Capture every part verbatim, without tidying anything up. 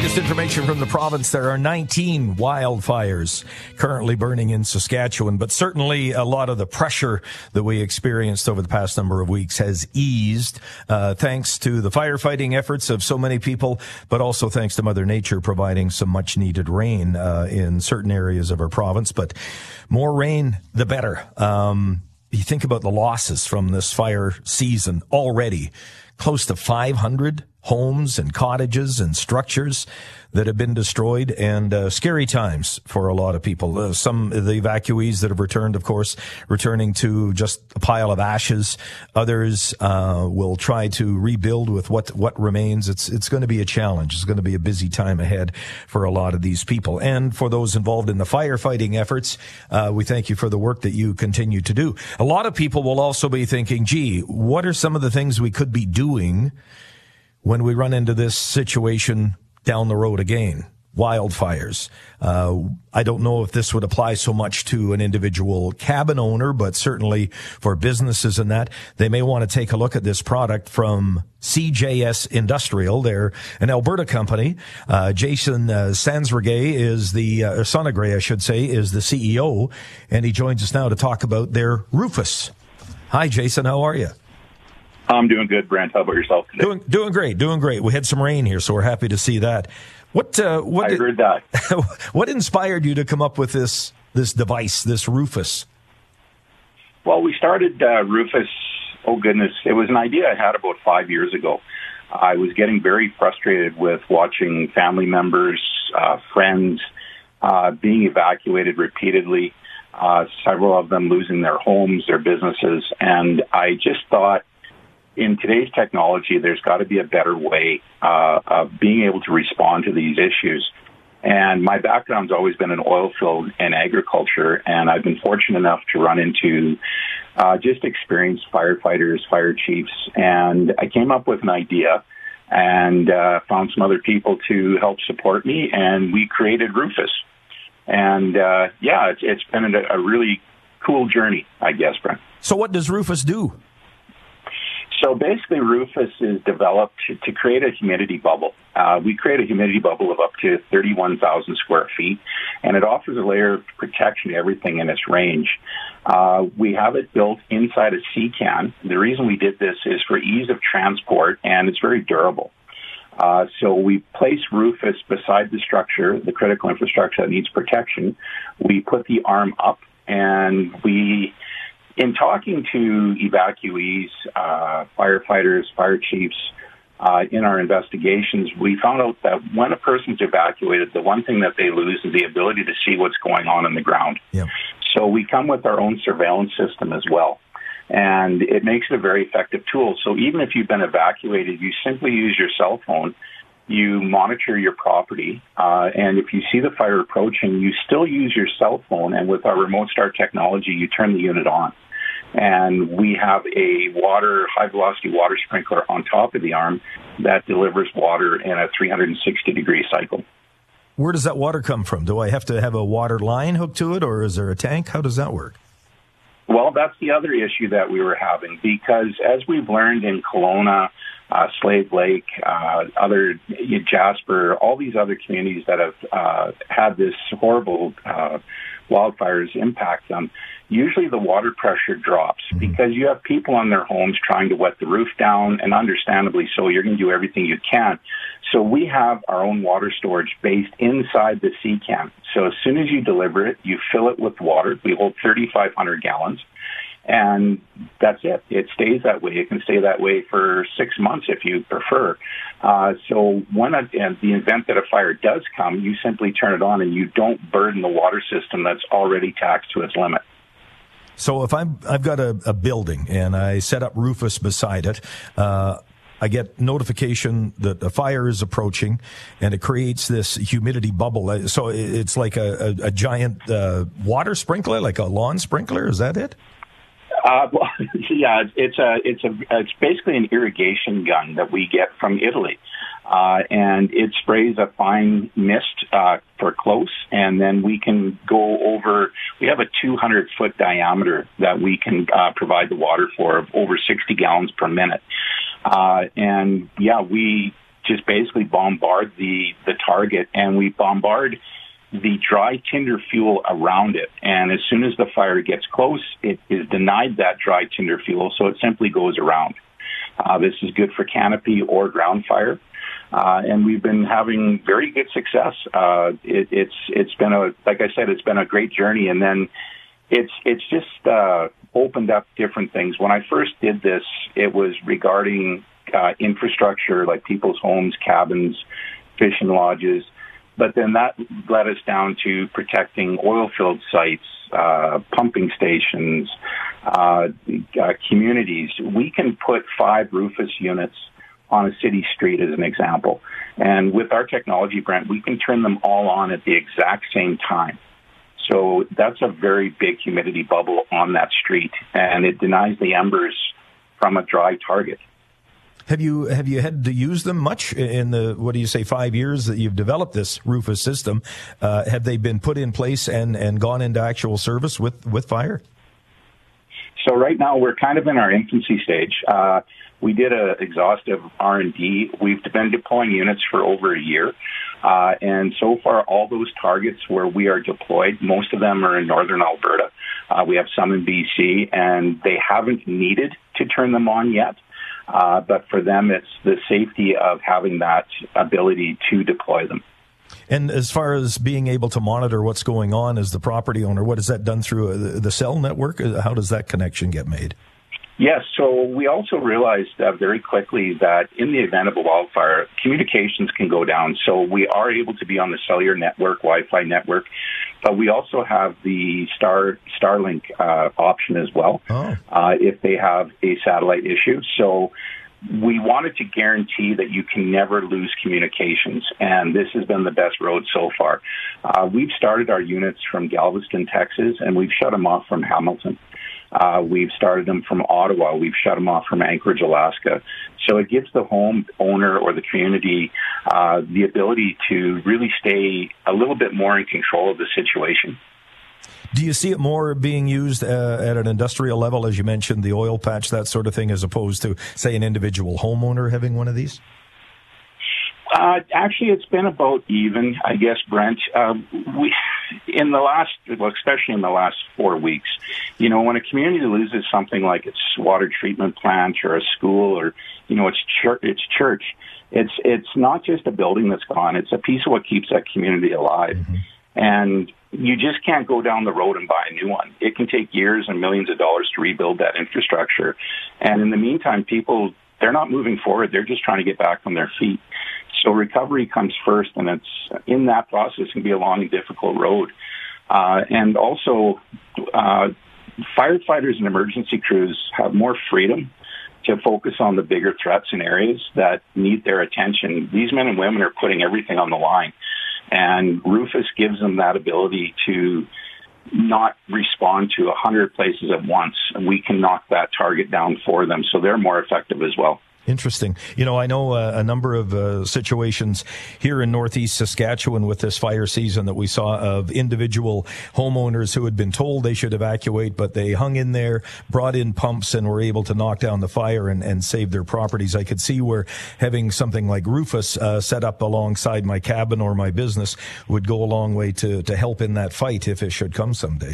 latest information from the province, there are nineteen wildfires currently burning in Saskatchewan, but certainly a lot of the pressure that we experienced over the past number of weeks has eased, uh, thanks to the firefighting efforts of so many people, but also thanks to Mother Nature providing some much needed rain uh, in certain areas of our province. But more rain, the better. Um, you think about the losses from this fire season already. Close to five hundred homes and cottages and structures that have been destroyed, and uh, scary times for a lot of people. Uh, some of the evacuees that have returned, of course, returning to just a pile of ashes. Others uh, will try to rebuild with what what remains. It's it's going to be a challenge. It's going to be a busy time ahead for a lot of these people. And for those involved in the firefighting efforts, uh, we thank you for the work that you continue to do. A lot of people will also be thinking, gee, what are some of the things we could be doing when we run into this situation down the road again? Wildfires. Uh, I don't know if this would apply so much to an individual cabin owner, but certainly for businesses and that, they may want to take a look at this product from C J S Industrial. They're an Alberta company. Uh, Jason uh, Sansregay is the, uh, or Sonegray, I should say, is the C E O, and he joins us now to talk about their Rufus. Hi, Jason. How are you? I'm doing good, Brent. How about yourself today? Doing, doing great, doing great. We had some rain here, so we're happy to see that. What? Uh, what I heard that. What inspired you to come up with this this device, this Rufus? Well, we started uh, Rufus. Oh goodness, it was an idea I had about five years ago. I was getting very frustrated with watching family members, uh, friends, uh, being evacuated repeatedly. Uh, several of them losing their homes, their businesses, and I just thought, in today's technology, there's got to be a better way uh, of being able to respond to these issues. And my background's always been in oil field and agriculture, and I've been fortunate enough to run into uh, just experienced firefighters, fire chiefs, and I came up with an idea and uh, found some other people to help support me, and we created Rufus. And uh, yeah, it's, it's been a, a really cool journey, I guess, Brent. So what does Rufus do? So basically, Rufus is developed to, to create a humidity bubble. Uh, we create a humidity bubble of up to thirty-one thousand square feet, and it offers a layer of protection to everything in its range. Uh, we have it built inside a sea can. The reason we did this is for ease of transport, and it's very durable. Uh, so we place Rufus beside the structure, the critical infrastructure that needs protection. We put the arm up, and we... In talking to evacuees, uh, firefighters, fire chiefs, uh, in our investigations, we found out that when a person's evacuated, the one thing that they lose is the ability to see what's going on in the ground. Yep. So we come with our own surveillance system as well. And it makes it a very effective tool. So even if you've been evacuated, you simply use your cell phone, you monitor your property, uh, and if you see the fire approaching, you still use your cell phone, and with our remote start technology, you turn the unit on. And we have a water, high-velocity water sprinkler on top of the arm that delivers water in a three hundred sixty degree cycle. Where does that water come from? Do I have to have a water line hooked to it, or is there a tank? How does that work? Well, that's the other issue that we were having, because as we've learned in Kelowna, uh, Slave Lake, uh, other Jasper, all these other communities that have uh, had this horrible uh, wildfires impact them, usually the water pressure drops because you have people on their homes trying to wet the roof down, and understandably so, you're going to do everything you can. So we have our own water storage based inside the sea can. So as soon as you deliver it, you fill it with water. We hold thirty-five hundred gallons, and that's it. It stays that way. It can stay that way for six months if you prefer. Uh, so when a, in the event that a fire does come, you simply turn it on, and you don't burden the water system that's already taxed to its limit. So if I'm, I've got a, a building and I set up Rufus beside it, uh, I get notification that a fire is approaching, and it creates this humidity bubble. So it's like a, a, a giant uh, water sprinkler, like a lawn sprinkler. Is that it? Uh, well, yeah, it's a, it's a, it's basically an irrigation gun that we get from Italy. Uh, and it sprays a fine mist uh, for close, and then we can go over, we have a two hundred foot diameter that we can uh, provide the water for, of over sixty gallons per minute. Uh, and yeah, we just basically bombard the, the target, and we bombard the dry tinder fuel around it. And as soon as the fire gets close, it is denied that dry tinder fuel, so it simply goes around. Uh, this is good for canopy or ground fire. Uh, and we've been having very good success. Uh, it, it's, it's been a, like I said, it's been a great journey. And then it's, it's just, uh, opened up different things. When I first did this, it was regarding, uh, infrastructure, like people's homes, cabins, fishing lodges. But then that led us down to protecting oil-filled sites, uh, pumping stations, uh, uh, communities. We can put five Rufus units on a city street as an example. And with our technology, Brent, we can turn them all on at the exact same time. So that's a very big humidity bubble on that street, and it denies the embers from a dry target. Have you have you had to use them much in the, what do you say, five years that you've developed this Rufus system? Uh, have they been put in place and, and gone into actual service with, with fire? So right now we're kind of in our infancy stage. Uh, we did an exhaustive R and D. We've been deploying units for over a year. Uh, and so far, all those targets where we are deployed, most of them are in northern Alberta. Uh, we have some in B C, and they haven't needed to turn them on yet. Uh, but for them, it's the safety of having that ability to deploy them. And as far as being able to monitor what's going on as the property owner, what is that done through the, the cell network? How does that connection get made? Yes, so we also realized uh, very quickly that in the event of a wildfire, communications can go down. So we are able to be on the cellular network, Wi-Fi network, but we also have the Star Starlink uh, option as well, oh. uh, if they have a satellite issue. So we wanted to guarantee that you can never lose communications, and this has been the best road so far. Uh, we've started our units from Galveston, Texas, and we've shut them off from Hamilton. Uh, we've started them from Ottawa. We've shut them off from Anchorage, Alaska. So it gives the home owner or the community uh, the ability to really stay a little bit more in control of the situation. Do you see it more being used uh, at an industrial level, as you mentioned, the oil patch, that sort of thing, as opposed to, say, an individual homeowner having one of these? Uh, actually, it's been about even, I guess, Brent. Uh, we, in the last, well, especially in the last four weeks, you know, when a community loses something like its water treatment plant or a school or, you know, its church, its church, it's it's not just a building that's gone. It's a piece of what keeps that community alive. Mm-hmm. And you just can't go down the road and buy a new one. It can take years and millions of dollars to rebuild that infrastructure. And in the meantime, people, they're not moving forward. They're just trying to get back on their feet. So recovery comes first, and it's in that process can be a long and difficult road. Uh, and also, uh, firefighters and emergency crews have more freedom to focus on the bigger threats in areas that need their attention. These men and women are putting everything on the line, and Rufus gives them that ability to not respond to a hundred places at once, and we can knock that target down for them, so they're more effective as well. Interesting. You know, I know uh, a number of uh, situations here in northeast Saskatchewan with this fire season that we saw of individual homeowners who had been told they should evacuate, but they hung in there, brought in pumps, and were able to knock down the fire and, and save their properties. I could see where having something like Rufus uh, set up alongside my cabin or my business would go a long way to, to help in that fight if it should come someday.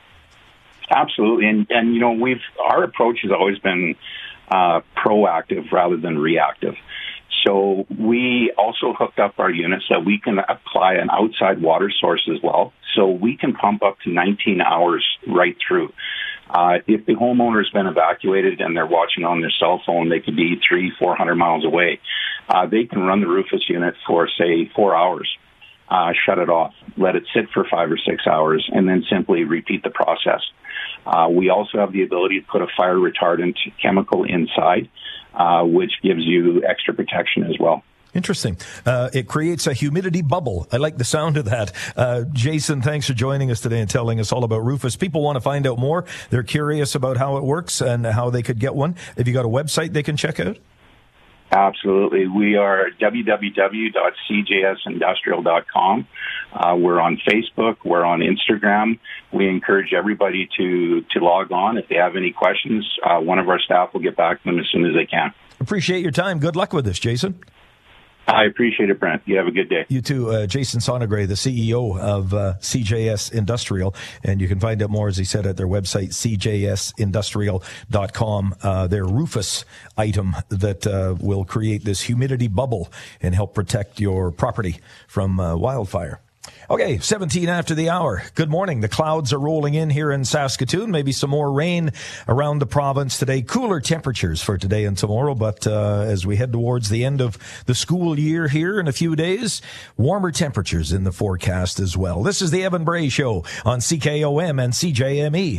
Absolutely. And, and you know, we've our approach has always been Uh, proactive rather than reactive. So we also hooked up our units that we can apply an outside water source as well. So we can pump up to nineteen hours right through. Uh, if the homeowner's been evacuated and they're watching on their cell phone, they could be three, four hundred miles away. Uh, they can run the Rufus unit for, say, four hours, uh, shut it off, let it sit for five or six hours, and then simply repeat the process. Uh, we also have the ability to put a fire retardant chemical inside, uh, which gives you extra protection as well. Interesting. Uh, it creates a humidity bubble. I like the sound of that. Uh, Jason, thanks for joining us today and telling us all about Rufus. People want to find out more. They're curious about how it works and how they could get one. Have you got a website they can check out? Absolutely. We are w w w dot c j s industrial dot com. Uh, we're on Facebook. We're on Instagram. We encourage everybody to, to log on. If they have any questions, uh, one of our staff will get back to them as soon as they can. Appreciate your time. Good luck with this, Jason. I appreciate it, Brent. You have a good day. You too. Uh, Jason Sonegray, the C E O of uh, C J S Industrial. And you can find out more, as he said, at their website, c j s industrial dot com. Uh, their Rufus item that uh, will create this humidity bubble and help protect your property from uh, wildfire. Okay, seventeen after the hour. Good morning. The clouds are rolling in here in Saskatoon. Maybe some more rain around the province today. Cooler temperatures for today and tomorrow, but uh, as we head towards the end of the school year here in a few days, warmer temperatures in the forecast as well. This is the Evan Bray Show on C K O M and C J M E.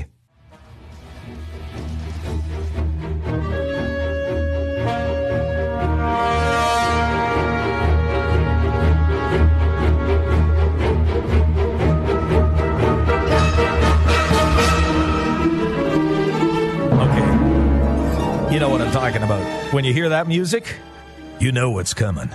You know what I'm talking about. When you hear that music, you know what's coming.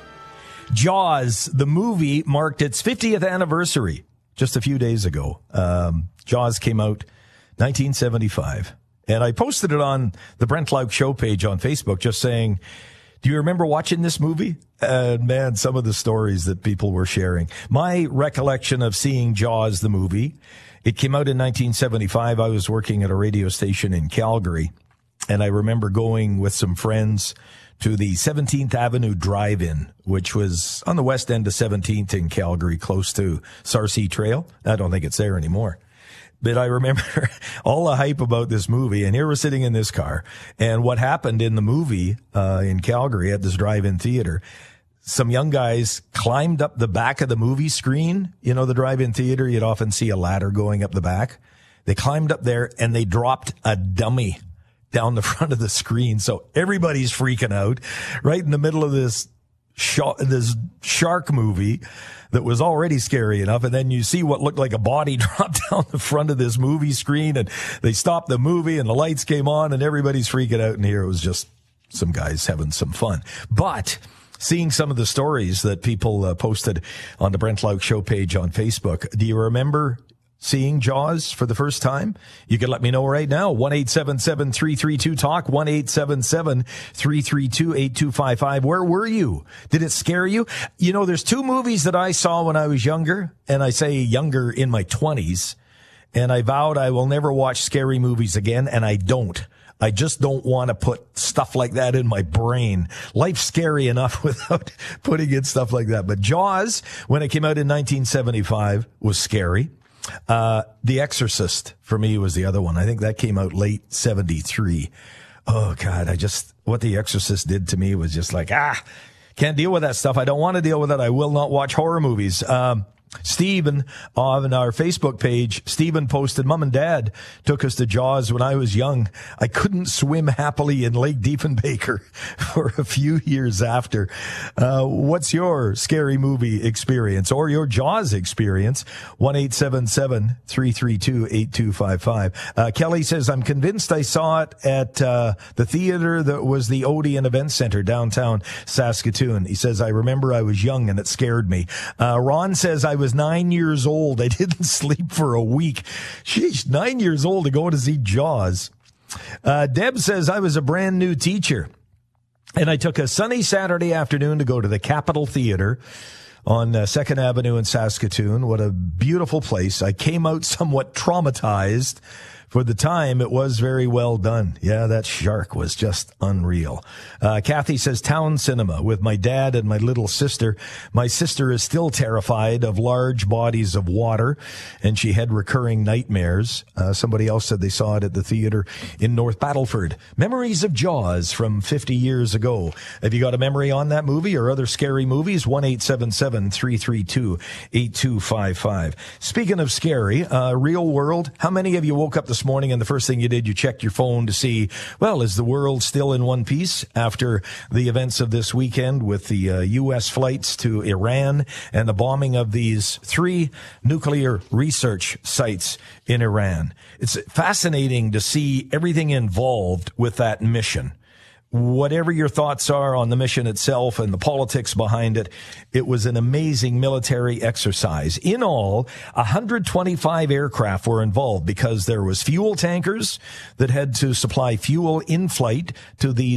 Jaws, the movie, marked its fiftieth anniversary just a few days ago. Um, Jaws came out nineteen seventy-five. And I posted it on the Brent Lauk Show page on Facebook just saying, do you remember watching this movie? And man, some of the stories that people were sharing. My recollection of seeing Jaws, the movie, it came out in nineteen seventy-five. I was working at a radio station in Calgary. And I remember going with some friends to the seventeenth Avenue Drive-In, which was on the west end of seventeenth in Calgary, close to Sarcee Trail. I don't think it's there anymore. But I remember all the hype about this movie, and here we're sitting in this car. And what happened in the movie uh, in Calgary at this drive-in theater, some young guys climbed up the back of the movie screen. You know, the drive-in theater, you'd often see a ladder going up the back. They climbed up there, and they dropped a dummy down the front of the screen. So everybody's freaking out right in the middle of this sh- this shark movie that was already scary enough. And then you see what looked like a body drop down the front of this movie screen, and they stopped the movie and the lights came on and everybody's freaking out. And here it was just some guys having some fun. But seeing some of the stories that people uh, posted on the Brent Lauk Show page on Facebook, do you remember seeing Jaws for the first time? You can let me know right now. one eight seven seven, three three two, talk, one eight seven seven, three three two, eight two five five. Where were you? Did it scare you? You know, there's two movies that I saw when I was younger, and I say younger in my twenties, and I vowed I will never watch scary movies again, and I don't. I just don't want to put stuff like that in my brain. Life's scary enough without putting in stuff like that. But Jaws, when it came out in nineteen seventy-five, was scary. Uh, The Exorcist for me was the other one. I think that came out late seventy-three. Oh God, I just, what The Exorcist did to me was just like, ah, can't deal with that stuff. I don't want to deal with it. I will not watch horror movies. Um, Stephen on our Facebook page, Stephen posted, Mom and Dad took us to Jaws when I was young. I couldn't swim happily in Lake Diefenbaker for a few years after. Uh, what's your scary movie experience or your Jaws experience? one eight seven seven, three three two, eight two five five. Uh, Kelly says, I'm convinced I saw it at uh, the theater that was the Odeon Event Center downtown Saskatoon. He says, I remember I was young and it scared me. Uh, Ron says, I was nine years old. I didn't sleep for a week. Sheesh, nine years old to go to see Jaws. Uh, Deb says, I was a brand new teacher, and I took a sunny Saturday afternoon to go to the Capitol Theater on uh, second Avenue in Saskatoon. What a beautiful place. I came out somewhat traumatized. For the time, it was very well done. Yeah, that shark was just unreal. Uh, Kathy says, town cinema with my dad and my little sister. My sister is still terrified of large bodies of water, and she had recurring nightmares. Uh, somebody else said they saw it at the theater in North Battleford. Memories of Jaws from fifty years ago. Have you got a memory on that movie or other scary movies? one eight seven seven, three three two, eight two five five. Speaking of scary, uh, real world, how many of you woke up this morning and the first thing you did, you checked your phone to see, well, is the world still in one piece after the events of this weekend with the uh, U S flights to Iran and the bombing of these three nuclear research sites in Iran? It's fascinating to see everything involved with that mission. Whatever your thoughts are on the mission itself and the politics behind it, it was an amazing military exercise. In all, one hundred twenty-five aircraft were involved because there was fuel tankers that had to supply fuel in flight to these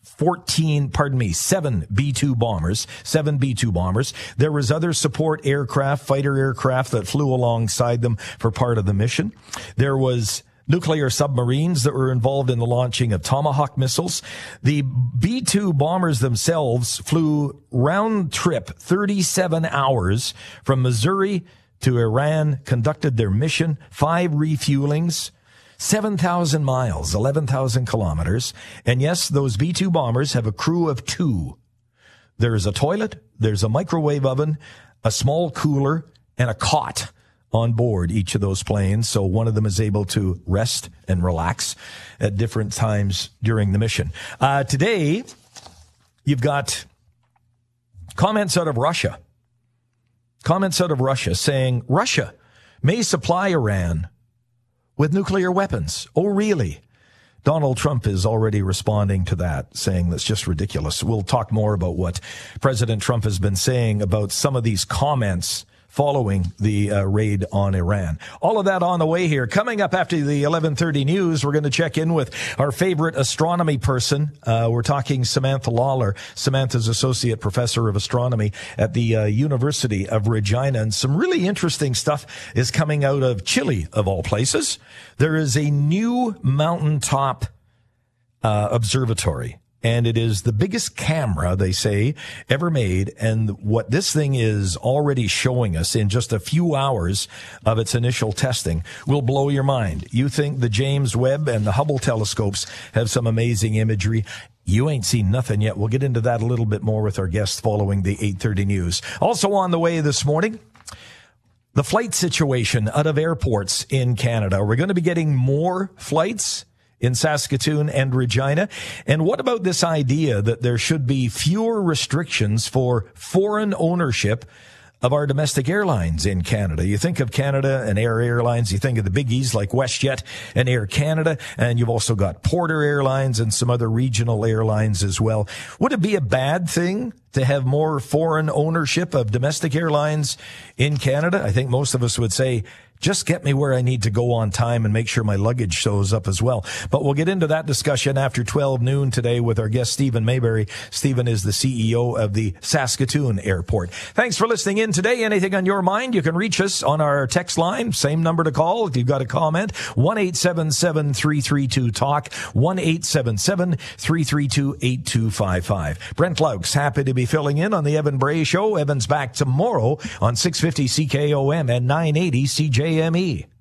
fourteen, pardon me, seven B two bombers, seven B two bombers. There was other support aircraft, fighter aircraft that flew alongside them for part of the mission. There was nuclear submarines that were involved in the launching of Tomahawk missiles. The B two bombers themselves flew round trip thirty-seven hours from Missouri to Iran, conducted their mission, five refuelings, seven thousand miles, eleven thousand kilometers. And yes, those B two bombers have a crew of two. There is a toilet, there's a microwave oven, a small cooler, and a cot on board each of those planes. So one of them is able to rest and relax at different times during the mission. Uh, today, you've got comments out of Russia. Comments out of Russia saying Russia may supply Iran with nuclear weapons. Oh, really? Donald Trump is already responding to that, saying that's just ridiculous. We'll talk more about what President Trump has been saying about some of these comments following the uh, raid on Iran. All of that on the way here. Coming up after the eleven thirty news, we're going to check in with our favorite astronomy person. Uh, we're talking Samantha Lawler. Samantha's associate professor of astronomy at the uh, University of Regina. And some really interesting stuff is coming out of Chile, of all places. There is a new mountaintop uh, observatory. And it is the biggest camera, they say, ever made. And what this thing is already showing us in just a few hours of its initial testing will blow your mind. You think the James Webb and the Hubble telescopes have some amazing imagery. You ain't seen nothing yet. We'll get into that a little bit more with our guests following the eight thirty news. Also on the way this morning, the flight situation out of airports in Canada. We're going to be getting more flights in Saskatoon and Regina. And what about this idea that there should be fewer restrictions for foreign ownership of our domestic airlines in Canada? You think of Canada and Air Airlines, you think of the biggies like WestJet and Air Canada, and you've also got Porter Airlines and some other regional airlines as well. Would it be a bad thing to have more foreign ownership of domestic airlines in Canada? I think most of us would say, just get me where I need to go on time and make sure my luggage shows up as well. But we'll get into that discussion after twelve noon today with our guest, Stephen Mayberry. Stephen is the C E O of the Saskatoon Airport. Thanks for listening in today. Anything on your mind, you can reach us on our text line. Same number to call if you've got a comment. one eight seven seven, three three two, talk. one eight seven seven, three three two, eight two five five. Brent Laux, happy to be filling in on the Evan Bray Show. Evan's back tomorrow on six fifty C K O M and nine eighty C J M E.